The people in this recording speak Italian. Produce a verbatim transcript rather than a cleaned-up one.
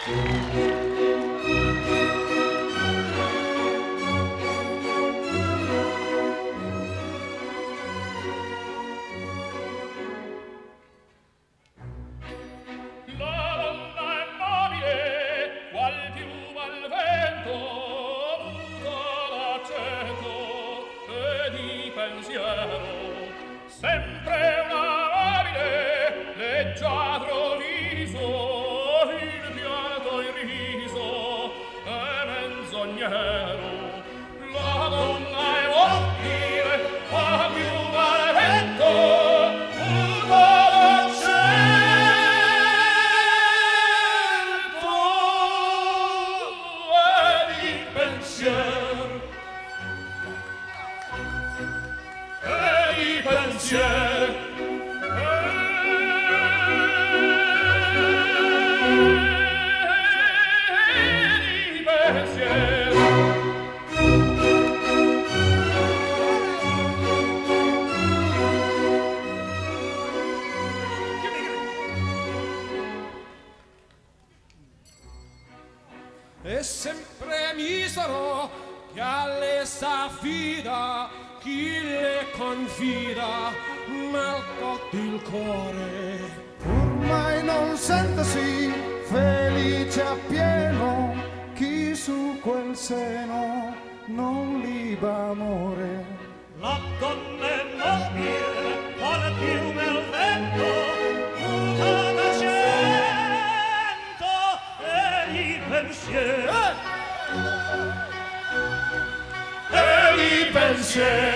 E sempre misero che alle s'affida, chi le confida, malcotti il cuore. Ormai non sentesi felice appieno, chi su quel seno non liba amore. La donna è nobile, vuole più nel vento, muta d'argento e i pensieri. E i pensieri